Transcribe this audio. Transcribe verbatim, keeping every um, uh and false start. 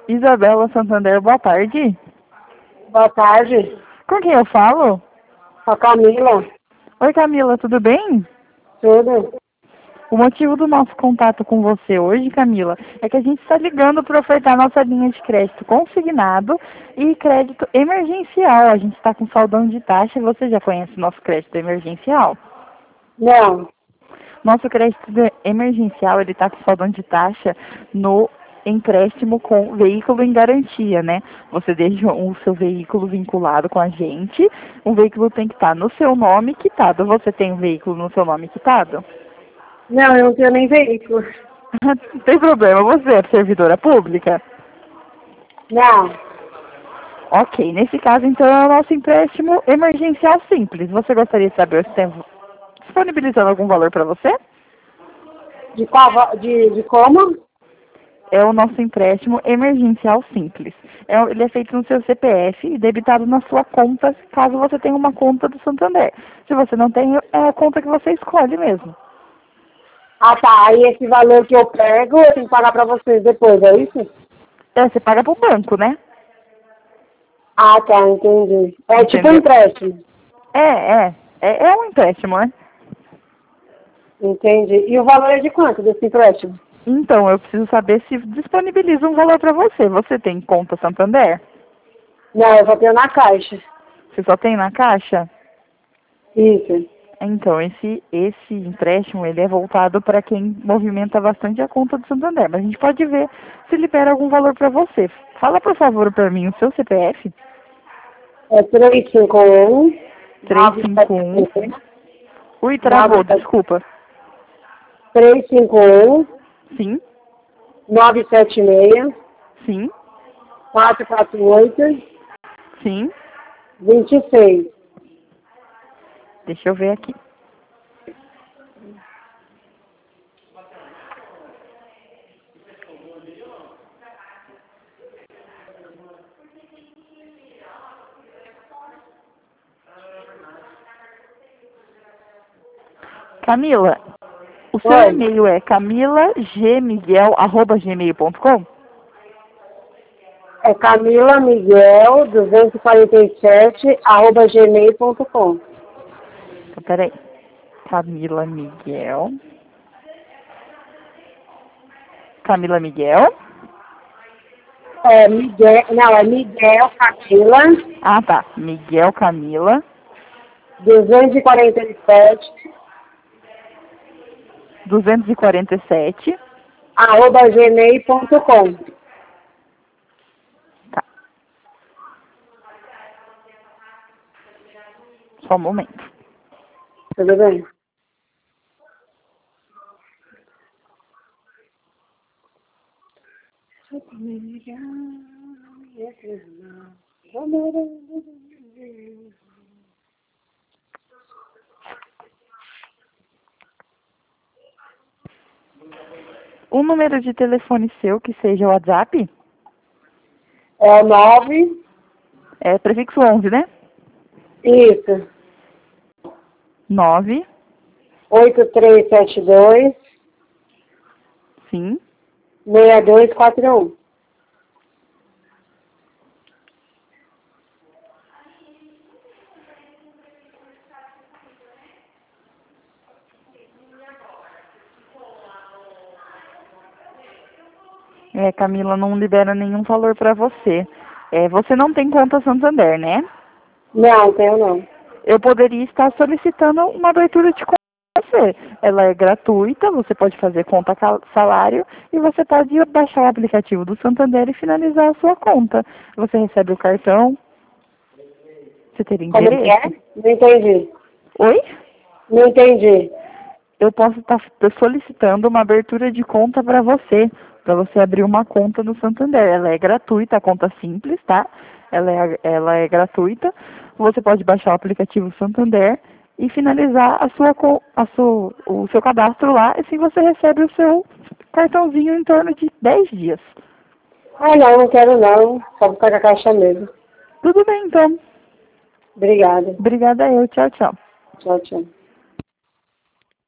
Isabela Santander, boa tarde. Boa tarde. Com quem eu falo? Com a Camila. Oi, Camila, tudo bem? Tudo? O motivo do nosso contato com você hoje, Camila, é que a gente está ligando para ofertar nossa linha de crédito consignado e crédito emergencial. A gente está com saldão de taxa. Você já conhece o nosso crédito emergencial? Não. Nosso crédito de- emergencial, ele está com saldão de taxa no empréstimo com veículo em garantia, né? Você deixa o seu veículo vinculado com a gente, o veículo tem que estar no seu nome quitado. Você tem um veículo no seu nome quitado? Não, eu não tenho nem veículo. Não tem problema, você é servidora pública? Não. Ok, nesse caso, então, é o nosso empréstimo emergencial simples. Você gostaria de saber se tem disponibilizando algum valor para você? De qual? va- De, de como? É o nosso empréstimo emergencial simples. É, ele é feito no seu C P F e debitado na sua conta, caso você tenha uma conta do Santander. Se você não tem, é a conta que você escolhe mesmo. Ah, tá. Aí esse valor que eu pego, eu tenho que pagar pra vocês depois, é isso? É, você paga para o banco, né? Ah, tá. Entendi. É tipo um Entendeu? empréstimo. É, é. É, é um empréstimo, né? Entendi. E o valor é de quanto desse empréstimo? Então, eu preciso saber se disponibiliza um valor para você. Você tem conta Santander? Não, eu só tenho na caixa. Você só tem na caixa? Isso. Então, esse, esse empréstimo, ele é voltado para quem movimenta bastante a conta do Santander. Mas a gente pode ver se libera algum valor para você. Fala, por favor, para mim o seu C P F. É três cinco um, três nove cinco sete um. seis, Ui, nove travou, sete desculpa. três cinco um, Sim, nove sete seis, sim, quatro quatro oito, sim. dois seis. Deixa eu ver aqui. Camila, o seu Oi. e-mail é camilagmiguel arroba gmail ponto com? É Camila Miguel duzentos e quarenta e sete arroba gmail ponto com. Então, peraí. Camila Miguel. Camila Miguel. É Miguel, não, é Miguel Camila Ah, tá. Miguel Camila. duzentos e quarenta e sete duzentos e quarenta e sete. arroba gmail ponto com. Tá. Só um momento. Tudo bem? Um número de telefone seu que seja o WhatsApp É o nove, é prefixo onze, né? isso, nove. oito três sete dois, Sim. seis dois quatro um. É, Camila, não libera nenhum valor para você. É, você não tem conta Santander, né? Não, tenho não. Eu poderia estar solicitando uma abertura de conta para você. Ela é gratuita, você pode fazer conta cal- salário e você pode baixar o aplicativo do Santander e finalizar a sua conta. Você recebe o cartão. Você teria Como que é? interesse? Não entendi. Oi? Não entendi. Eu posso estar solicitando uma abertura de conta para você, para você abrir uma conta no Santander. Ela é gratuita, a conta simples, tá? Ela é, ela é gratuita. Você pode baixar o aplicativo Santander e finalizar a sua, co- a sua, o seu cadastro lá, e assim você recebe o seu cartãozinho em torno de dez dias. Ah, não, não quero não. Só vou ficar com a caixa mesmo. Tudo bem, então. Obrigada. Obrigada eu. Tchau, tchau. Tchau, tchau.